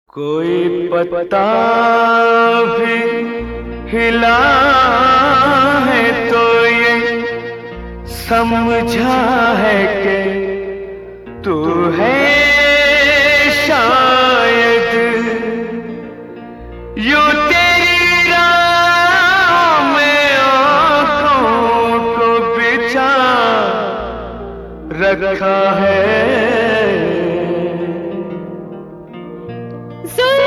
कोई पत्ता भी हिला है तो ये समझा है कि तू है शायद। यूं तेरी राह में आँखों को बिछा रखा है।